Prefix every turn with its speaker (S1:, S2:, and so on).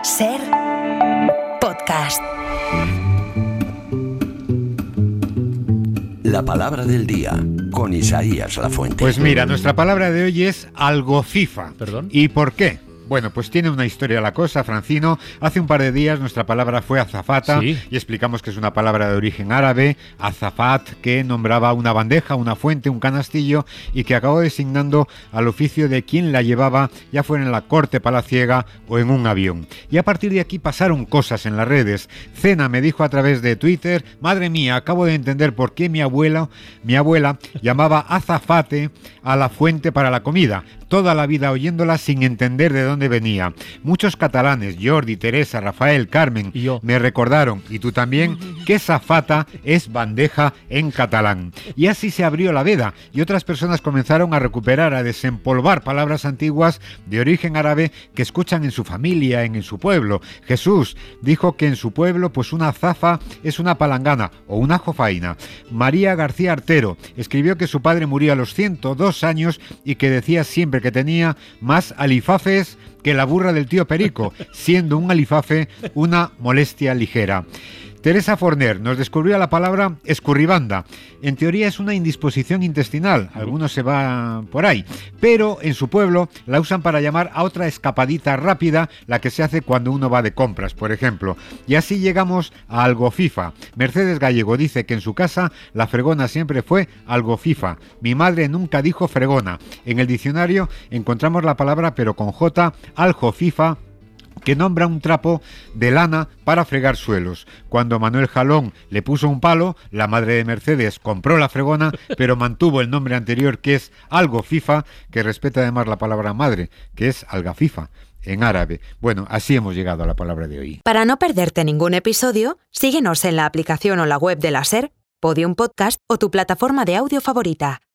S1: Ser podcast.
S2: La palabra del día con Isaías Lafuente.
S3: Pues mira, nuestra palabra de hoy es algofifa.
S4: ¿Perdón?
S3: ¿Y por qué? Bueno, pues tiene una historia la cosa, Francino. Hace un par de días nuestra palabra fue azafata,
S4: Sí.
S3: y explicamos que es una palabra de origen árabe, azafat, que nombraba una bandeja, una fuente, un canastillo, y que acabó designando al oficio de quien la llevaba, ya fuera en la corte palaciega o en un avión. Y a partir de aquí pasaron cosas en las redes. Cena me dijo a través de Twitter: madre mía, acabo de entender por qué mi abuela llamaba azafate a la fuente para la comida. Toda la vida oyéndola sin entender de dónde venía. Muchos catalanes, Jordi, Teresa, Rafael, Carmen,
S4: Y yo.
S3: me recordaron, y tú también, que zafata es bandeja en catalán. Y así se abrió la veda, y otras personas comenzaron a recuperar, a desempolvar palabras antiguas de origen árabe que escuchan en su familia, en su pueblo. Jesús dijo que en su pueblo, pues una zafa es una palangana o una jofaina. María García Artero escribió que su padre murió a los 102 años y que decía siempre que tenía más alifafes que la burra del tío Perico, siendo un alifafe una molestia ligera. Teresa Forner nos descubrió la palabra escurribanda. En teoría es una indisposición intestinal, algunos se va por ahí, pero en su pueblo la usan para llamar a otra escapadita rápida, la que se hace cuando uno va de compras, por ejemplo. Y así llegamos a algofifa. Mercedes Gallego dice que en su casa la fregona siempre fue algofifa. Mi madre nunca dijo fregona. En el diccionario encontramos la palabra, pero con J, aljofifa, que nombra un trapo de lana para fregar suelos. Cuando Manuel Jalón le puso un palo, la madre de Mercedes compró la fregona, pero mantuvo el nombre anterior, que es algofifa, que respeta además la palabra madre, que es algafifa en árabe. Bueno, así hemos llegado a la palabra de hoy.
S1: Para no perderte ningún episodio, síguenos en la aplicación o la web de la SER, Podium Podcast o tu plataforma de audio favorita.